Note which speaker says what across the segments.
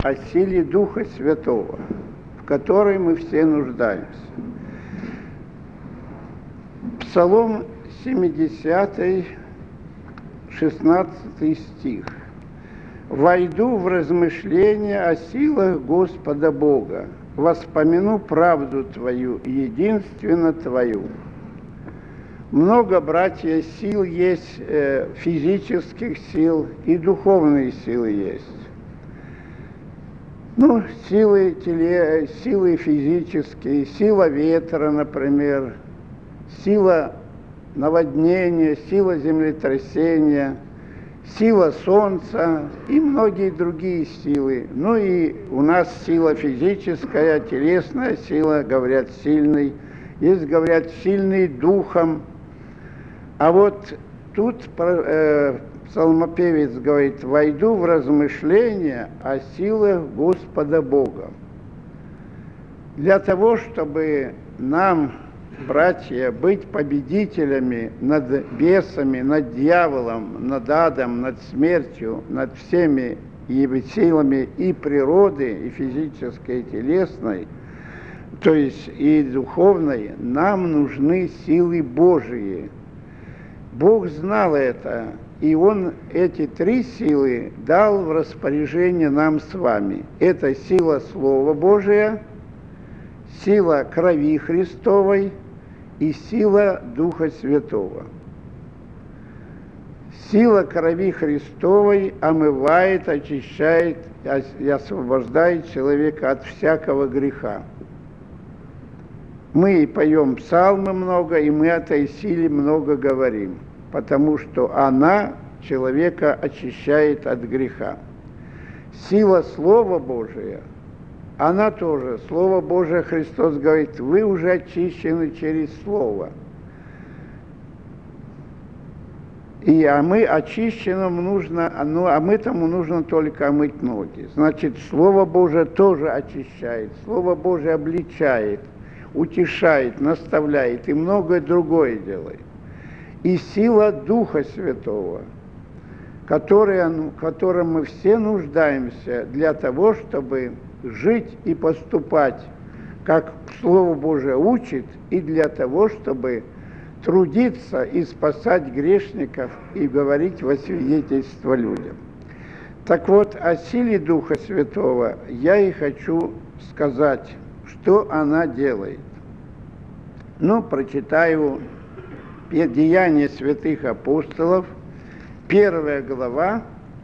Speaker 1: о силе Духа Святого, в которой мы все нуждаемся. Псалом 70, 16 стих. «Войду в размышления о силах Господа Бога, воспомяну правду Твою, единственно Твою». Много, братья, сил есть, физических сил и духовные силы есть. Силы физические, сила ветра, например, сила наводнения, сила землетрясения, сила солнца и многие другие силы. Ну и у нас сила физическая, телесная сила, говорят, сильный. Есть, говорят, сильный духом. А вот тут псалмопевец говорит: «Войду в размышления о силах Господа Бога». Для того, чтобы нам, братья, быть победителями над бесами, над дьяволом, над адом, над смертью, над всеми силами и природы, и физической, и телесной, то есть и духовной, нам нужны силы Божии. Бог знал это, и Он эти три силы дал в распоряжение нам с вами. Это сила Слова Божия, сила крови Христовой и сила Духа Святого. Сила крови Христовой омывает, очищает и освобождает человека от всякого греха. Мы поем псалмы много, и мы о этой силе много говорим, потому что она человека очищает от греха. Сила Слова Божия, она тоже, Слово Божие, Христос говорит: вы уже очищены через Слово. А мы очищенным нужно, а мы тому нужно только омыть ноги. Значит, Слово Божие тоже очищает, Слово Божие обличает, утешает, наставляет и многое другое делает. И сила Духа Святого, в котором мы все нуждаемся для того, чтобы жить и поступать, как Слово Божие учит, и для того, чтобы трудиться и спасать грешников и говорить во свидетельство людям. Так вот, о силе Духа Святого я и хочу сказать, что она делает. Прочитаю Деяния святых апостолов, 1 глава,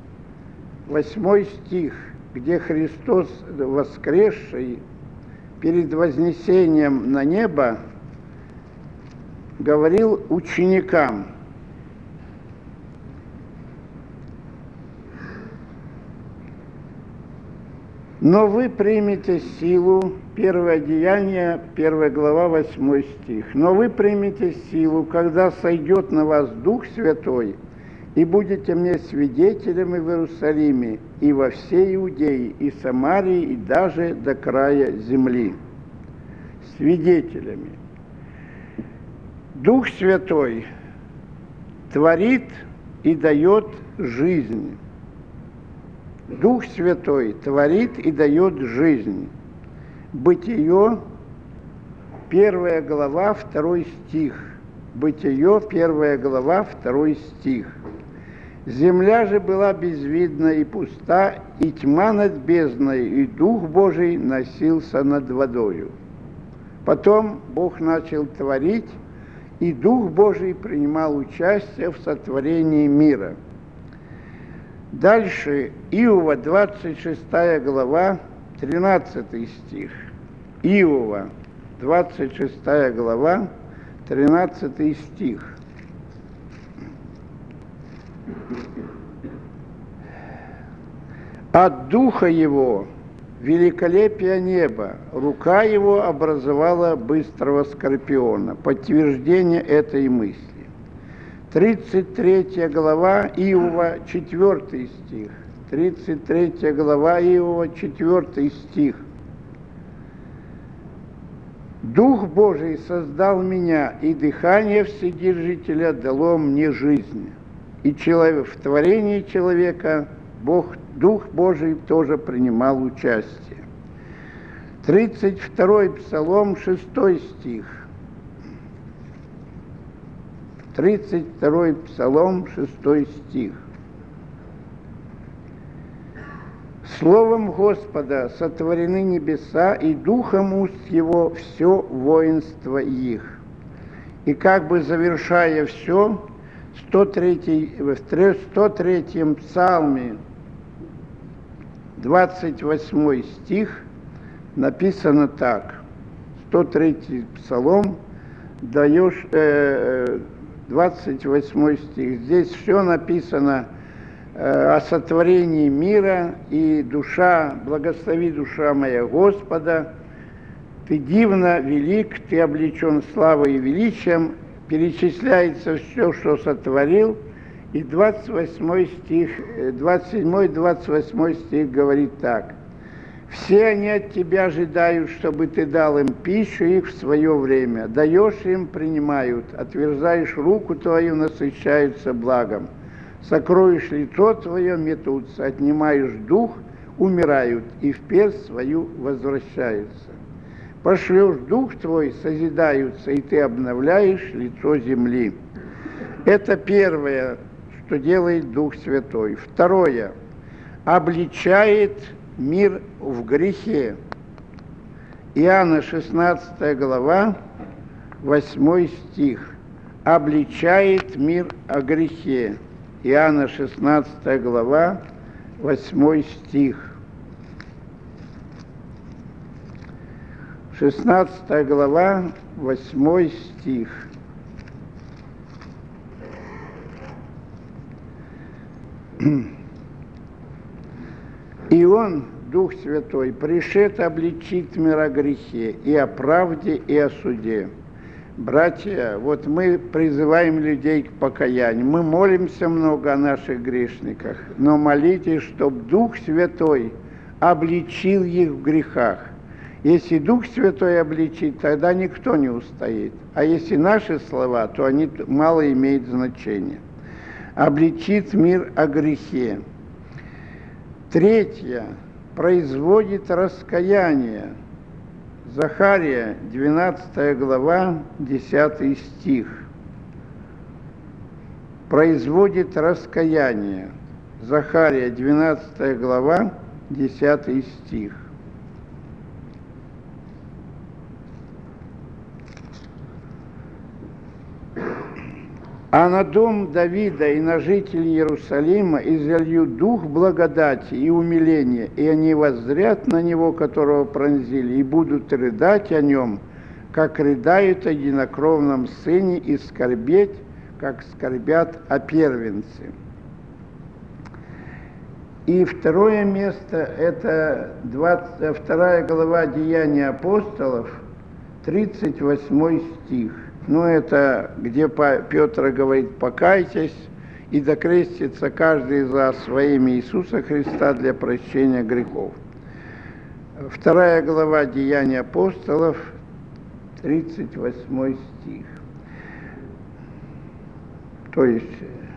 Speaker 1: 8 стих, где Христос, воскресший, перед вознесением на небо, говорил ученикам: «Но вы примете силу», 1 Деяние, 1 глава, 8 стих, «но вы примете силу, когда сойдет на вас Дух Святой, и будете мне свидетелями в Иерусалиме и во всей Иудее, и Самарии, и даже до края земли». Свидетелями. Дух Святой творит и дает жизнь. Дух Святой творит и дает жизнь. Бытие, 1 глава, 2 стих. Бытие, 1 глава, 2 стих. «Земля же была безвидна и пуста, и тьма над бездной, и Дух Божий носился над водою». Потом Бог начал творить, и Дух Божий принимал участие в сотворении мира. Дальше Иова, 26 глава, 13 стих. Иова, 26 глава, 13 стих. «От Духа Его великолепие неба, рука Его образовала быстрого скорпиона». Подтверждение этой мысли. 33 глава Иова, 4 стих. 33 глава Иова, 4 стих. «Дух Божий создал меня, и дыхание Вседержителя дало мне жизнь». И в творении человека Дух Божий тоже принимал участие. 32-й Псалом, 6 стих. 32-й Псалом, 6 стих. Словом Господа сотворены небеса, и духом уст его все воинство их. И как бы завершая все, в 103-м Псалме, 28 стих, написано так. 103-й Псалом, 28 стих. Здесь все написано о сотворении мира, и душа, благослови душа моя Господа, ты дивно велик, ты облечен славой и величием, перечисляется все, что сотворил, и 27 стих, 27-28 стих говорит так. Все они от тебя ожидают, чтобы ты дал им пищу их в свое время. Даешь им, принимают, отверзаешь руку твою, насыщаются благом. Сокроешь лицо твое, метутся, отнимаешь дух, умирают, и в персть свою возвращаются. Пошлешь дух твой, созидаются, и ты обновляешь лицо земли. Это первое, что делает Дух Святой. Второе, обличает мир в грехе. Иоанна 16 глава, 8 стих. Обличает мир о грехе. Иоанна 16 глава, 8 стих. 16 глава, 8 стих. И Он, Дух Святой, пришед обличит мир о грехе, и о правде, и о суде. Братья, вот мы призываем людей к покаянию. Мы молимся много о наших грешниках, но молитесь, чтобы Дух Святой обличил их в грехах. Если Дух Святой обличит, тогда никто не устоит. А если наши слова, то они мало имеют значения. Обличит мир о грехе. Третье. Производит раскаяние. Захария, 12 глава, 10 стих. Производит раскаяние. Захария, 12 глава, 10 стих. А на дом Давида и на жителей Иерусалима изолью дух благодати и умиления, и они воззрят на него, которого пронзили, и будут рыдать о нем, как рыдают о единокровном сыне, и скорбеть, как скорбят о первенце. И второе место – это 22 глава Деяния апостолов, 38 стих. Ну, это где Петр говорит: «Покайтесь, и докрестится каждый из вас во имя Иисуса Христа для прощения грехов». 2 глава Деяний апостолов, 38 стих. То есть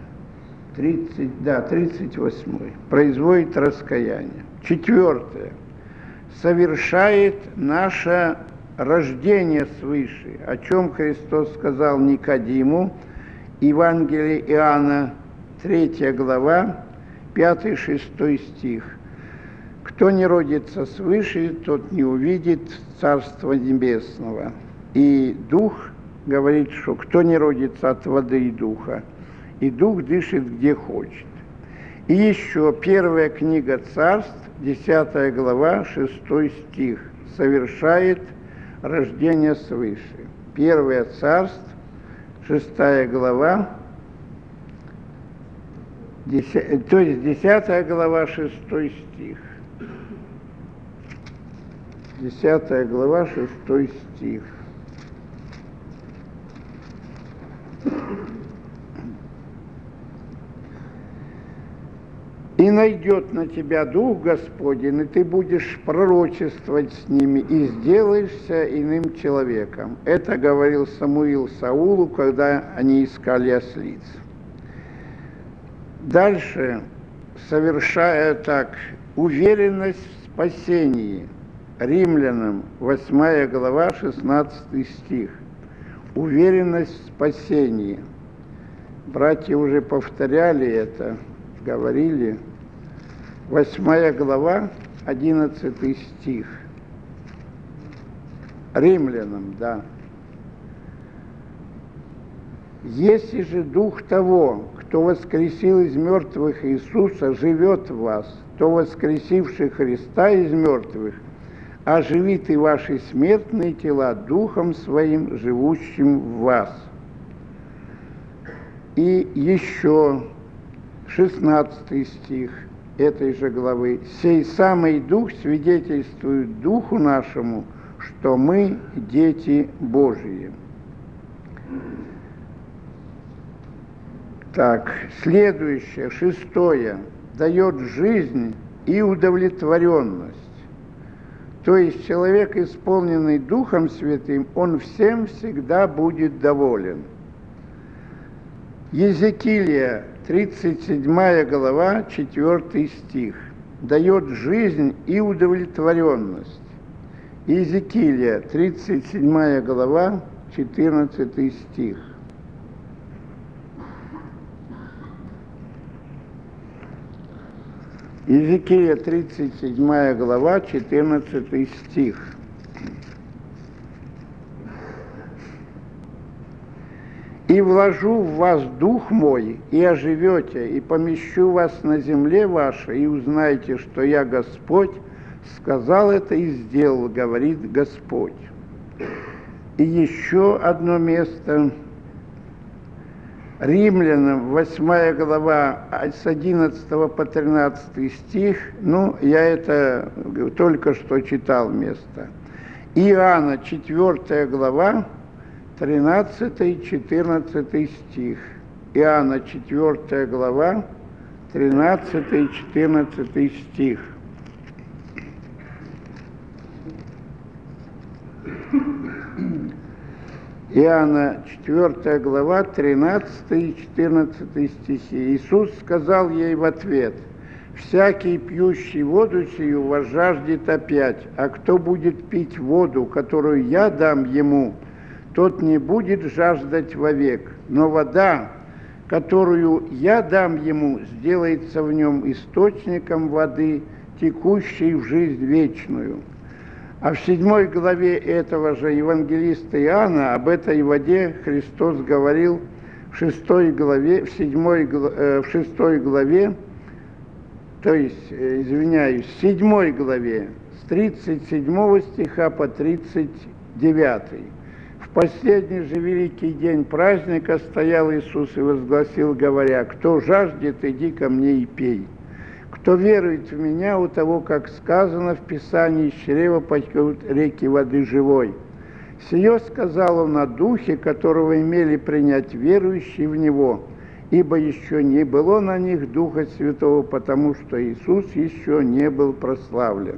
Speaker 1: 38. Производит раскаяние. 4. Совершает наше рождение свыше, о чем Христос сказал Никодиму, Евангелие Иоанна, 3 глава, 5-6 стих. Кто не родится свыше, тот не увидит Царства Небесного. И Дух говорит, что кто не родится от воды и Духа, и Дух дышит где хочет. И еще первая книга Царств, 10 глава, 6 стих, совершает рождение свыше. Первое Царств, 6 глава, то есть 10 глава, 6 стих. 10 глава, 6 стих. «И найдет на тебя Дух Господень, и ты будешь пророчествовать с ними, и сделаешься иным человеком». Это говорил Самуил Саулу, когда они искали ослиц. Дальше совершая так, уверенность в спасении. Римлянам, 8 глава, 16 стих. Уверенность в спасении. Братья уже повторяли это, говорили. 8 глава, 11 стих. Римлянам, да. «Если же дух того, кто воскресил из мертвых Иисуса, живет в вас, то воскресивший Христа из мертвых оживит и ваши смертные тела духом своим, живущим в вас». И еще 16 стих этой же главы. «Сей самый Дух свидетельствует Духу нашему, что мы дети Божии». Так, следующее, 6. Дает жизнь и удовлетворенность. То есть человек, исполненный Духом Святым, он всем всегда будет доволен. Иезекииля, 37 глава, 4 стих. Дает жизнь и удовлетворенность. Иезекииля, 37 глава, 14 стих. Иезекииля, 37 глава, 14 стих. «И вложу в вас дух мой, и оживете, и помещу вас на земле вашей, и узнаете, что я Господь, сказал это и сделал, говорит Господь». И еще одно место. Римлянам, 8 глава, с 11 по 13 стих, я это только что читал место. Иоанна, 4 глава, 13-14 стих. Иоанна, 4 глава, 13-14 стих. Иоанна, 4 глава, 13 и 14 стихи. Иисус сказал ей в ответ: «Всякий, пьющий воду сию, возжаждет опять, а кто будет пить воду, которую я дам ему, тот не будет жаждать вовек, но вода, которую я дам ему, сделается в нем источником воды, текущей в жизнь вечную». А в 7 главе этого же евангелиста Иоанна об этой воде Христос говорил в 6 главе, в 6 главе, то есть, извиняюсь, в 7 главе, с 37 стиха по 39. В последний же великий день праздника стоял Иисус и возгласил, говоря: «Кто жаждет, иди ко мне и пей. Кто верует в Меня, у того, как сказано в Писании, из чрева потекут реки воды живой». Сие сказал Он о Духе, которого имели принять верующие в Него, ибо еще не было на них Духа Святого, потому что Иисус еще не был прославлен.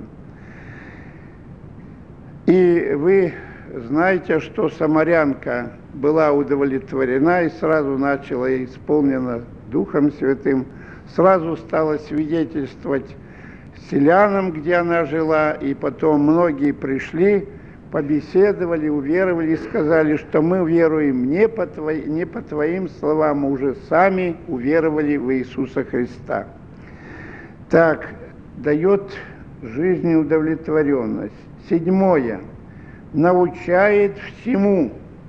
Speaker 1: И вы знаете, что самарянка была удовлетворена и сразу начала исполнена Духом Святым, сразу стала свидетельствовать селянам, где она жила, и потом многие пришли, побеседовали, уверовали и сказали, что мы веруем не по твоим словам, мы уже сами уверовали в Иисуса Христа. Так, дает жизнь и удовлетворенность. 7. Научает всему.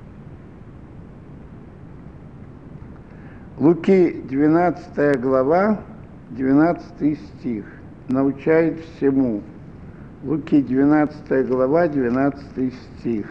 Speaker 1: Луки, 12 глава, 12 стих. Научает всему. Луки, 12 глава, 12 стих.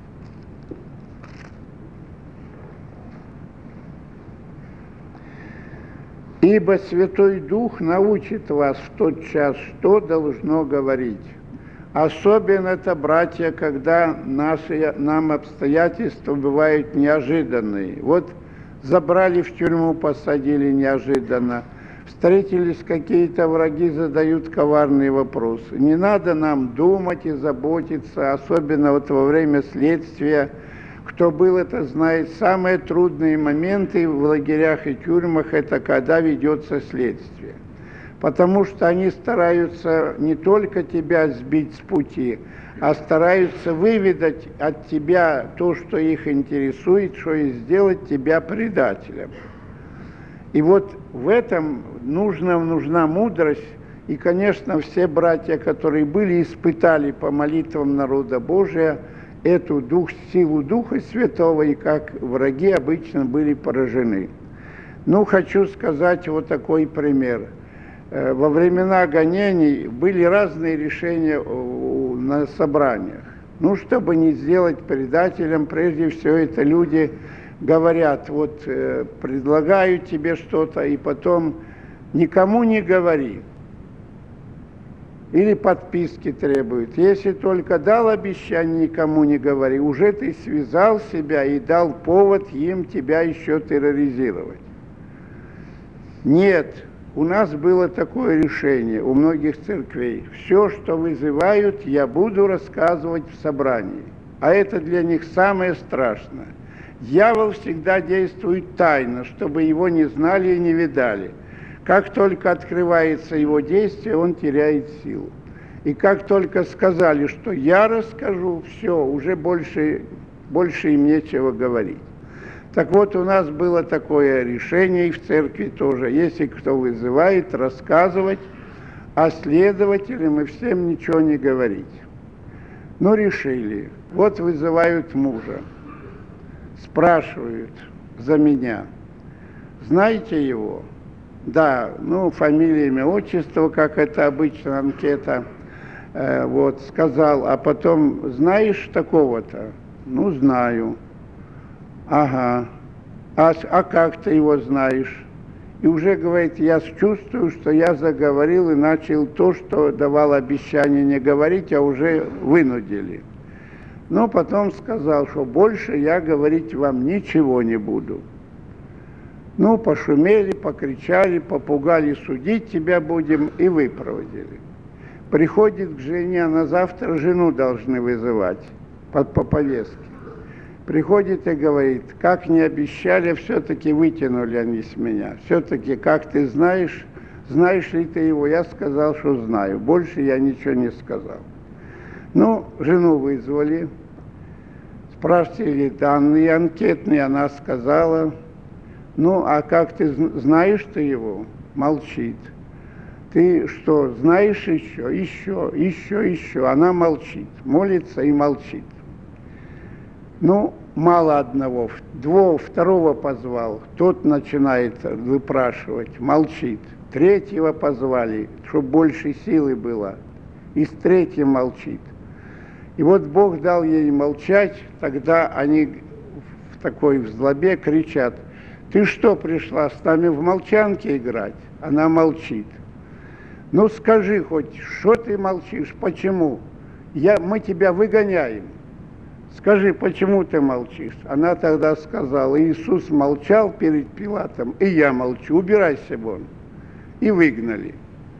Speaker 1: «Ибо Святой Дух научит вас в тот час, что должно говорить». Особенно это, братья, когда нам обстоятельства бывают неожиданные. Вот забрали в тюрьму, посадили неожиданно. Встретились какие-то враги, задают коварные вопросы. Не надо нам думать и заботиться, особенно вот во время следствия. Кто был, это знает. Самые трудные моменты в лагерях и тюрьмах – это когда ведется следствие. потому что они стараются не только тебя сбить с пути, а стараются выведать от тебя то, что их интересует, что и сделать тебя предателем. И вот в этом нужна мудрость. И, конечно, все братья, которые были, испытали по молитвам народа Божия эту силу Духа Святого, и как враги обычно были поражены. Ну, хочу сказать вот такой пример. Во времена гонений были разные решения на собраниях. Ну, чтобы не сделать предателем, прежде всего это люди говорят, вот предлагаю тебе что-то, и потом никому не говори. Или подписки требуют. Если только дал обещание, никому не говори, уже ты связал себя и дал повод им тебя еще терроризировать. Нет, у нас было такое решение у многих церквей. Все, что вызывают, я буду рассказывать в собрании. А это для них самое страшное. Дьявол всегда действует тайно, чтобы его не знали и не видали. Как только открывается его действие, он теряет силу. И как только сказали, что я расскажу, все, уже больше им нечего говорить. Так вот, у нас было такое решение, и в церкви тоже. Если кто вызывает, рассказывать, а следователям и всем ничего не говорить. Ну, решили. Вот вызывают мужа. Спрашивают за меня. Знаете его? Да, ну, фамилия, имя, отчество, как это обычно, анкета. Вот, сказал, а потом, знаешь такого-то? Ну, знаю. Ага. А как ты его знаешь? И уже, говорит, я чувствую, что я заговорил и начал то, что давал обещание не говорить, а уже вынудили. Но потом сказал, что больше я говорить вам ничего не буду. Ну, пошумели, покричали, попугали, судить тебя будем, и выпроводили. Приходит к жене, на завтра жену должны вызывать по повестке. Приходит и говорит, как не обещали, все-таки вытянули они с меня. Все-таки, как ты знаешь ли ты его? Я сказал, что знаю. Больше я ничего не сказал. Ну, жену вызвали, спросили данные анкетные, она сказала, ну, а как ты знаешь ты его? Молчит. Ты что, знаешь еще? Она молчит, молится и молчит. Ну, мало одного, второго позвал, тот начинает выпрашивать, молчит. Третьего позвали, чтобы больше силы было, и с третьим молчит. И вот Бог дал ей молчать, тогда они в такой взлобе кричат, ты что, пришла с нами в молчанке играть? Она молчит. Ну скажи хоть, что ты молчишь, почему? Мы тебя выгоняем. Скажи, почему ты молчишь? Она тогда сказала, Иисус молчал перед Пилатом, и я молчу, убирайся вон. И выгнали.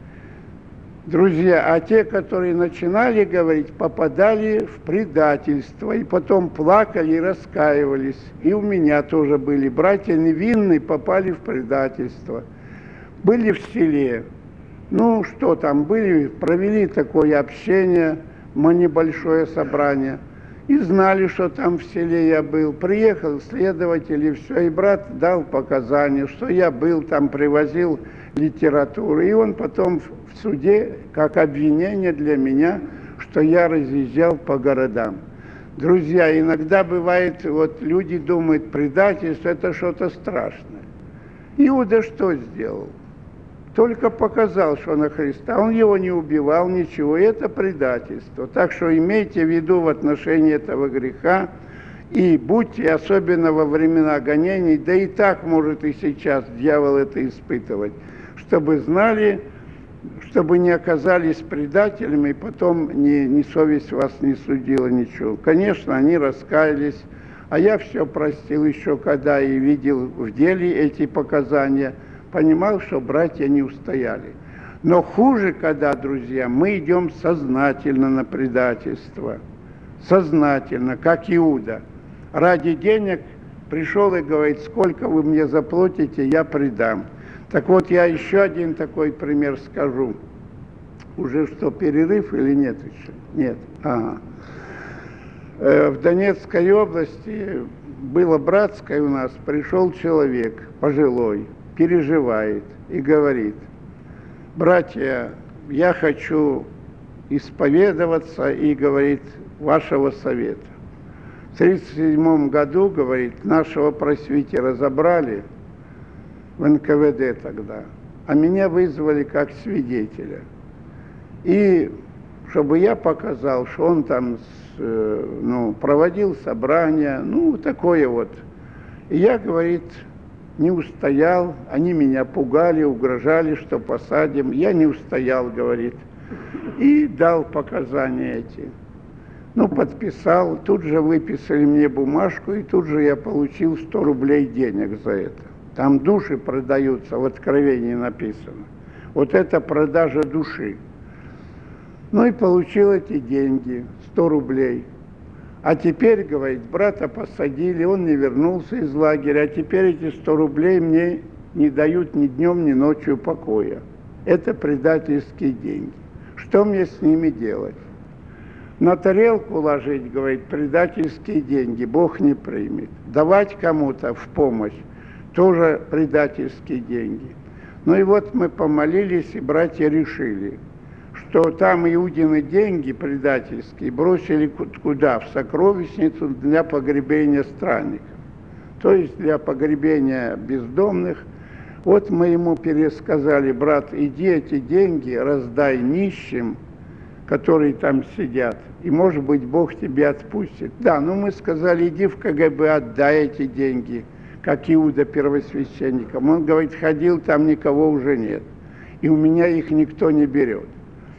Speaker 1: Друзья, а те, которые начинали говорить, попадали в предательство, и потом плакали и раскаивались. И у меня тоже были братья невинные, попали в предательство. Были в селе. Ну, что там, провели такое общение, небольшое собрание. И знали, что там в селе я был. Приехал следователь, и все. И брат дал показания, что я был там, привозил литературу. И он потом в суде, как обвинение для меня, что я разъезжал по городам. Друзья, иногда бывает, вот люди думают, предательство – это что-то страшное. Иуда что сделал? Только показал, что на Христа. Он его не убивал, ничего. Это предательство. Так что имейте в виду в отношении этого греха и будьте, особенно во времена гонений, да и так может и сейчас дьявол это испытывать, чтобы знали, чтобы не оказались предателями, и потом ни совесть вас не судила, ничего. Конечно, они раскаялись, а я все простил еще, когда и видел в деле эти показания, понимал, что братья не устояли. Но хуже, когда, друзья, мы идем сознательно на предательство. Сознательно, как Иуда. Ради денег пришел и говорит, сколько вы мне заплатите, я предам. Так вот, я еще один такой пример скажу. Уже что, перерыв или нет еще? Нет. Ага. В Донецкой области было братское у нас, пришел человек пожилой, переживает и говорит: братья, я хочу исповедоваться, и, говорит, вашего совета. В 1937 году, говорит, нашего просвитера забрали в НКВД тогда, а меня вызвали как свидетеля. И чтобы я показал, что он там проводил собрания, такое вот. И я, говорит, не устоял, они меня пугали, угрожали, что посадим. Я не устоял, говорит, и дал показания эти. Подписал, тут же выписали мне бумажку, и тут же я получил 100 рублей денег за это. Там души продаются, в Откровении написано. Вот это продажа души. И получил эти деньги, 100 рублей. А теперь, говорит, брата посадили, он не вернулся из лагеря, а теперь эти 100 рублей мне не дают ни днем, ни ночью покоя. Это предательские деньги. Что мне с ними делать? На тарелку ложить, говорит, предательские деньги, Бог не примет. Давать кому-то в помощь, тоже предательские деньги. И вот мы помолились, и братья решили, что там Иудины деньги предательские бросили куда? В сокровищницу для погребения странников, то есть для погребения бездомных. Вот мы ему пересказали: брат, иди эти деньги раздай нищим, которые там сидят, и, может быть, Бог тебе отпустит. Да, мы сказали: иди в КГБ, отдай эти деньги, как Иуда первосвященникам. Он говорит: ходил, там никого уже нет, и у меня их никто не берет.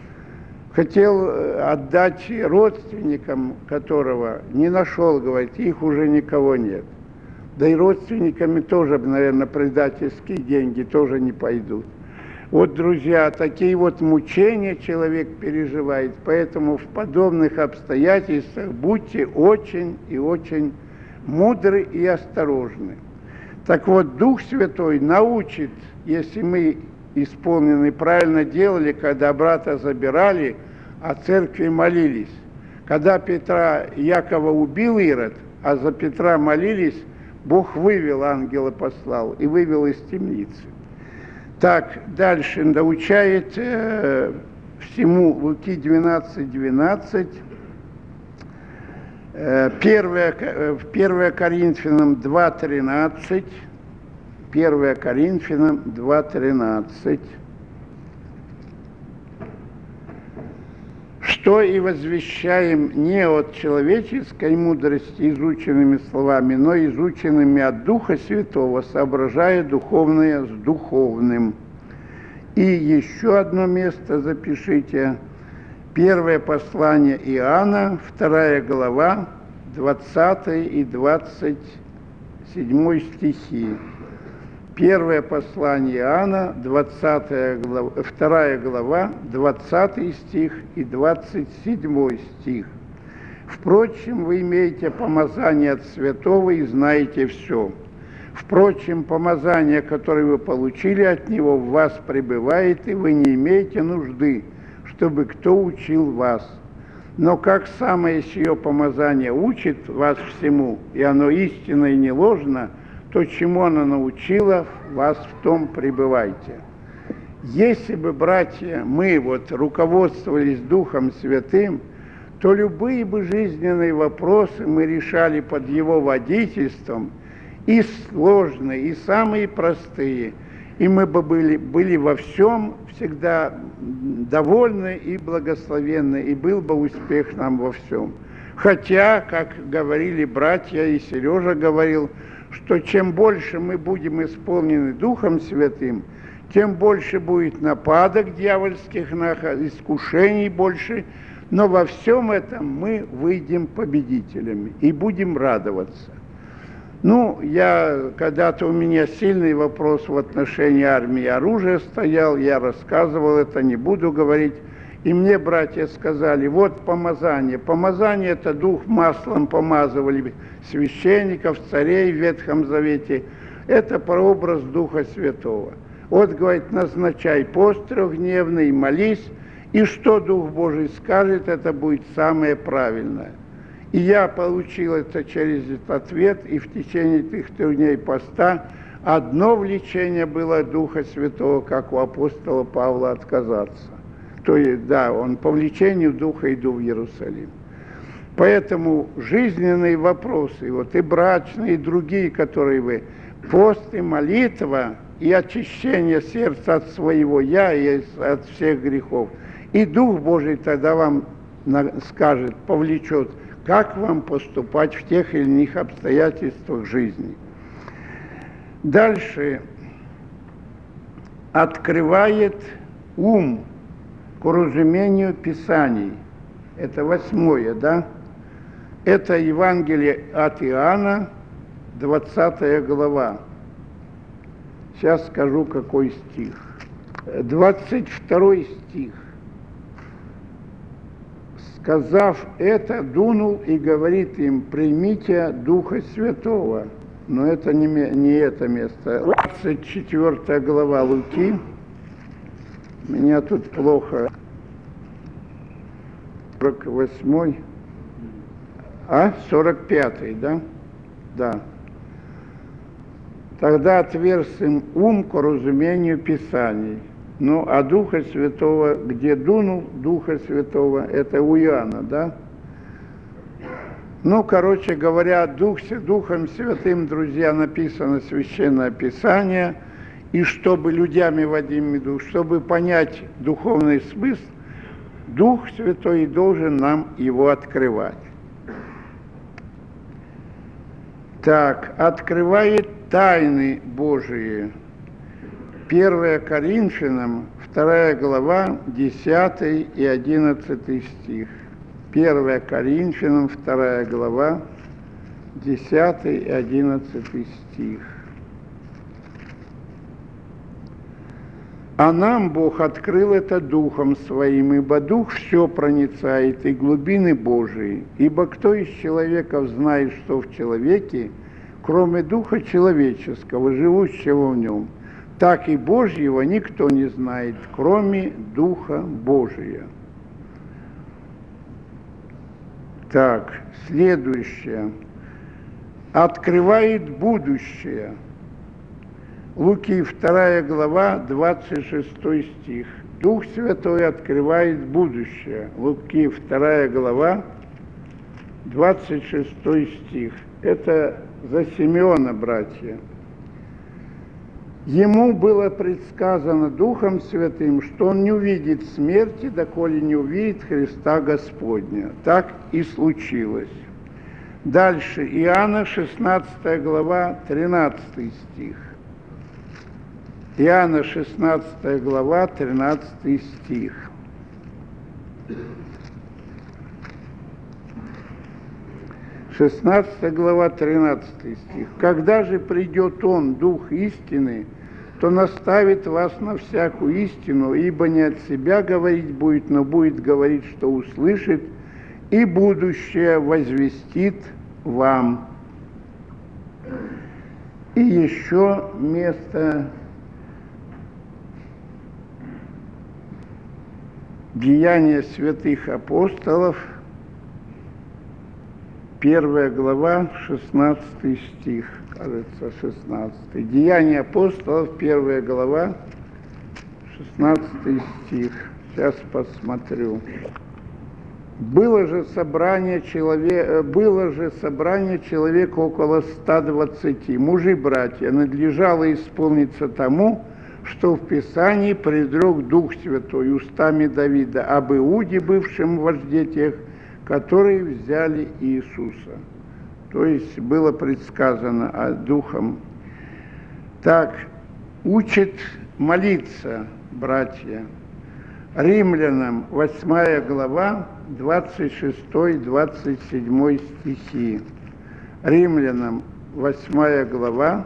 Speaker 1: Хотел отдать родственникам, которого не нашел, говорит, их уже никого нет. Да и родственниками тоже, наверное, предательские деньги тоже не пойдут. Вот, друзья, такие вот мучения человек переживает, поэтому в подобных обстоятельствах будьте очень и очень мудры и осторожны. Так вот, Дух Святой научит, если мы исполнены, правильно делали, когда брата забирали, о церкви молились. Когда Петра Якова убил Ирод, а за Петра молились, Бог вывел, ангела послал, и вывел из темницы. Так, дальше научает всему Луки 12:12, 1 Коринфянам 2:13, 1 Коринфянам 2:13. Что и возвещаем не от человеческой мудрости изученными словами, но изученными от Духа Святого, соображая духовное с духовным. И еще одно место запишите. Первое послание Иоанна, 2 глава, 20 и 27 стихи. Первое послание Иоанна, 2 глава, 20 стих и 27 стих. Впрочем, вы имеете помазание от Святого и знаете все. Впрочем, помазание, которое вы получили от Него, в вас пребывает, и вы не имеете нужды, чтобы кто учил вас. Но как самое сие помазание учит вас всему, и оно истинно и не ложно, то, чему она научила, вас в том пребывайте. Если бы, братья, мы руководствовались Духом Святым, то любые бы жизненные вопросы мы решали под Его водительством, и сложные, и самые простые, и мы бы были во всем всегда довольны и благословенны, и был бы успех нам во всем. Хотя, как говорили братья, и Сережа говорил, что чем больше мы будем исполнены Духом Святым, тем больше будет нападок дьявольских, искушений больше, но во всем этом мы выйдем победителями и будем радоваться. Когда-то у меня сильный вопрос в отношении армии и оружия стоял, я рассказывал это, не буду говорить. И мне братья сказали: вот помазание. Помазание – это Дух маслом помазывали священников, царей в Ветхом Завете. Это прообраз Духа Святого. Вот, говорит, назначай пост трехдневный, молись, и что Дух Божий скажет, это будет самое правильное. И я получил это через этот ответ, и в течение этих 3 дней поста одно влечение было Духа Святого, как у апостола Павла, отказаться. То есть, да, он по влечению Духа иду в Иерусалим. Поэтому жизненные вопросы, вот и брачные, и другие, которые вы, пост и молитва, и очищение сердца от своего «я» и от всех грехов. И Дух Божий тогда вам скажет, повлечет, как вам поступать в тех или иных обстоятельствах жизни. Дальше открывает ум к уразумению Писаний. Это 8, да? Это Евангелие от Иоанна, 20 глава. Сейчас скажу, какой стих. 22 стих. Сказав это, дунул и говорит им: примите Духа Святого. Но это не это место. 24 глава Луки. Меня тут плохо. 48. 45, да? Да. Тогда отверз им ум к разумению Писаний. Ну, а Духа Святого, где дунул Духа Святого, это у Иоанна, да? Ну, короче говоря, Духом Святым, друзья, написано Священное Писание, и чтобы людьми Вадим Меду, чтобы понять духовный смысл, Дух Святой должен нам его открывать. Так, открывает тайны Божии. 1 Коринфянам, 2 глава, 10 и 11 стих. 1 Коринфянам, 2 глава, 10 и 11 стих. А нам Бог открыл это Духом Своим, ибо Дух все проницает, и глубины Божии. Ибо кто из человеков знает, что в человеке, кроме Духа человеческого, живущего в нем? Так и Божьего никто не знает, кроме Духа Божия. Так, следующее. Открывает будущее. Луки 2 глава, 26 стих. Дух Святой открывает будущее. Луки 2 глава, 26 стих. Это за Симеона, братья. Ему было предсказано Духом Святым, что он не увидит смерти, доколе не увидит Христа Господня. Так и случилось. Дальше, Иоанна 16 глава, 13 стих. Иоанна 16 глава, 13 стих. Шестнадцатая глава, 13 стих. «Когда же придет Он, Дух истины, то наставит вас на всякую истину, ибо не от себя говорить будет, но будет говорить, что услышит, и будущее возвестит вам». И еще место Деяния святых апостолов, 1 глава, 16 стих, кажется, 16. Деяния апостолов, 1 глава, 16 стих. Сейчас посмотрю. Было же собрание человека около 120. Мужи, братья, надлежало исполниться тому, что в Писании предрек Дух Святой устами Давида об Иуде, бывшем вожде тех, которые взяли Иисуса. То есть было предсказано Духом. Так, учит молиться, братья. Римлянам 8 глава, 26-27 стихи. Римлянам 8 глава,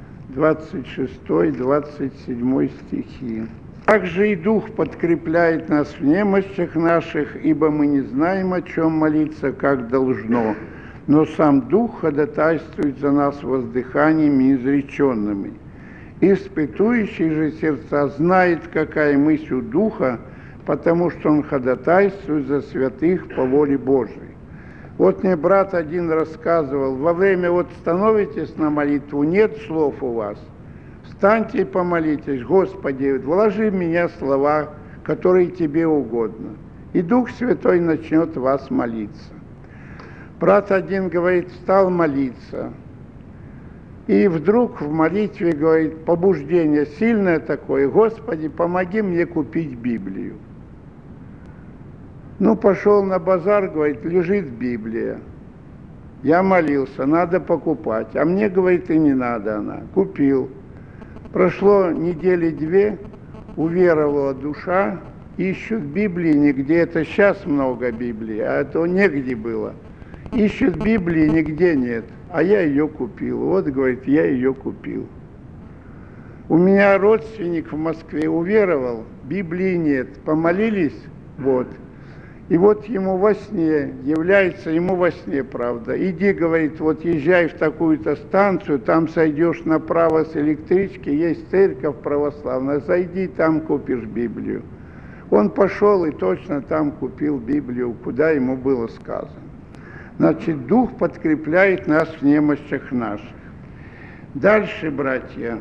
Speaker 1: 26-27 стихи. Также и Дух подкрепляет нас в немощах наших, ибо мы не знаем, о чем молиться, как должно, но сам Дух ходатайствует за нас воздыханиями изреченными. Испытующий же сердца знает, какая мысль у Духа, потому что он ходатайствует за святых по воле Божией. Вот мне брат один рассказывал, во время становитесь на молитву, нет слов у вас, встаньте и помолитесь: Господи, вложи в меня слова, которые тебе угодно, и Дух Святой начнет вас молиться. Брат один, говорит, стал молиться, и вдруг в молитве, говорит, побуждение сильное такое: Господи, помоги мне купить Библию. Пошел на базар, говорит, лежит Библия. Я молился, надо покупать. А мне, говорит, и не надо она. Купил. Прошло недели две, уверовала душа, ищут Библии нигде. Это сейчас много Библии, а это негде было. Ищут Библии, нигде нет. А я ее купил. Вот, говорит, я ее купил. У меня родственник в Москве уверовал, Библии нет. Помолились, вот. И вот ему во сне, является ему во сне, правда. Иди, говорит, вот езжай в такую-то станцию, там сойдешь направо с электрички, есть церковь православная, зайди, там купишь Библию. Он пошел и точно там купил Библию, куда ему было сказано. Значит, Дух подкрепляет нас в немощах наших. Дальше, братья,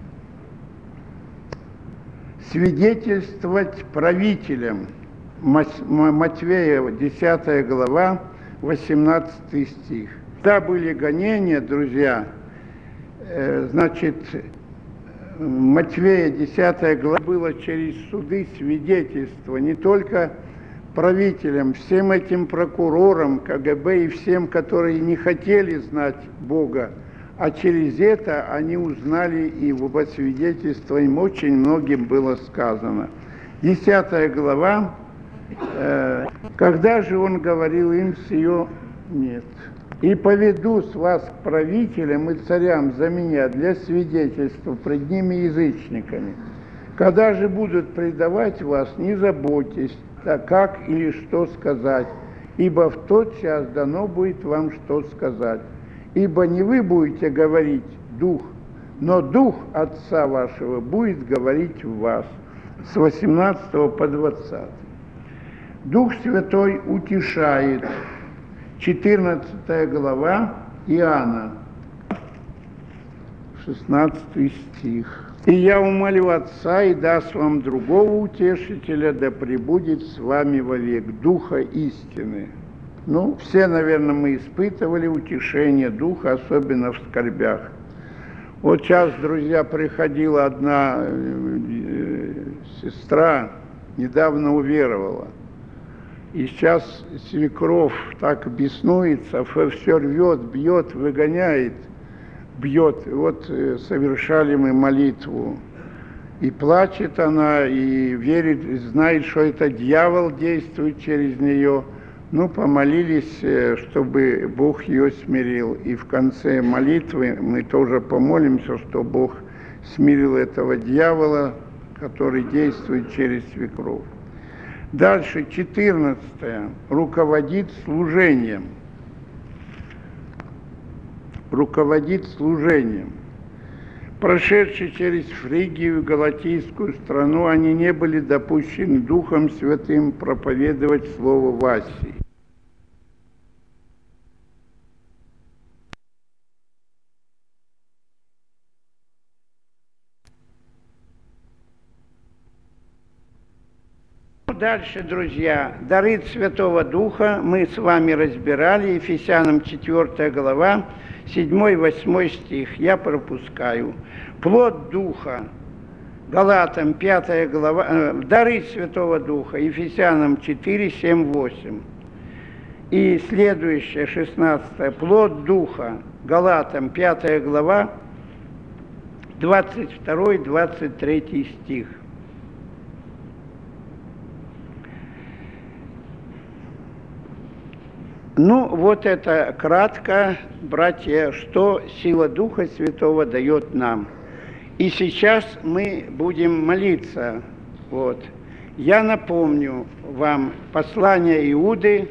Speaker 1: свидетельствовать правителям. Матвея, 10 глава, 18 стих. Когда были гонения, друзья, значит, Матвея, 10 глава, было через суды свидетельство не только правителям, всем этим прокурорам, КГБ и всем, которые не хотели знать Бога, а через это они узнали, и во свидетельство им очень многим было сказано. 10 глава, когда же он говорил им сие, нет. «И поведу с вас к правителям и царям за меня для свидетельства пред ними язычниками. Когда же будут предавать вас, не заботьтесь, так как или что сказать, ибо в тот час дано будет вам что сказать. Ибо не вы будете говорить Дух, но Дух Отца вашего будет говорить в вас». С 18 по 20. Дух Святой утешает. 14 глава Иоанна, 16 стих. «И я умолю Отца, и даст вам другого утешителя, да пребудет с вами вовек, Духа истины». Все, наверное, мы испытывали утешение Духа, особенно в скорбях. Вот сейчас, друзья, приходила одна сестра, недавно уверовала. И сейчас свекровь так беснуется, все рвет, бьет, выгоняет, бьет. Вот совершали мы молитву. И плачет она, и верит, знает, что это дьявол действует через нее. Помолились, чтобы Бог ее смирил. И в конце молитвы мы тоже помолимся, что Бог смирил этого дьявола, который действует через свекровь. Дальше, 14. Руководит служением. Руководит служением. Прошедшие через Фригию и Галатийскую страну, они не были допущены Духом Святым проповедовать Слово в Асии. Дальше, друзья, дары Святого Духа мы с вами разбирали, Ефесянам 4 глава, 7-8 стих, я пропускаю. Плод Духа, Галатам 5 глава, дары Святого Духа, Ефесянам 4, 7, 8. И следующее, 16, плод Духа, Галатам 5 глава, 22-23 стих. Вот это кратко, братья, что сила Духа Святого дает нам. И сейчас мы будем молиться. Я напомню вам послание Иуды,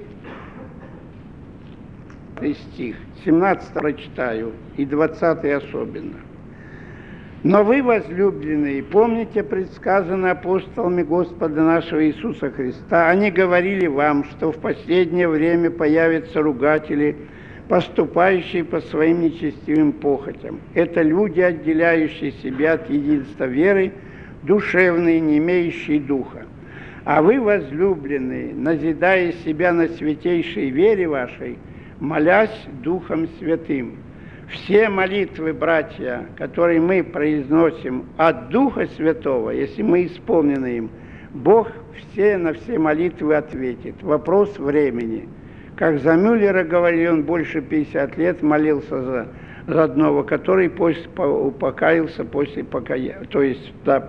Speaker 1: стих, 17 прочитаю, и 20 особенно. Но вы, возлюбленные, помните предсказанное апостолами Господа нашего Иисуса Христа. Они говорили вам, что в последнее время появятся ругатели, поступающие по своим нечестивым похотям. Это люди, отделяющие себя от единства веры, душевные, не имеющие духа. А вы, возлюбленные, назидая себя на святейшей вере вашей, молясь Духом Святым. Все молитвы, братья, которые мы произносим от Духа Святого, если мы исполнены им, Бог на все молитвы ответит. Вопрос времени. Как за Мюллера говорили, он больше 50 лет молился за родного, который покаялся после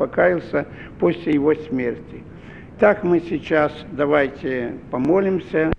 Speaker 1: покаялся после его смерти. Так мы сейчас давайте помолимся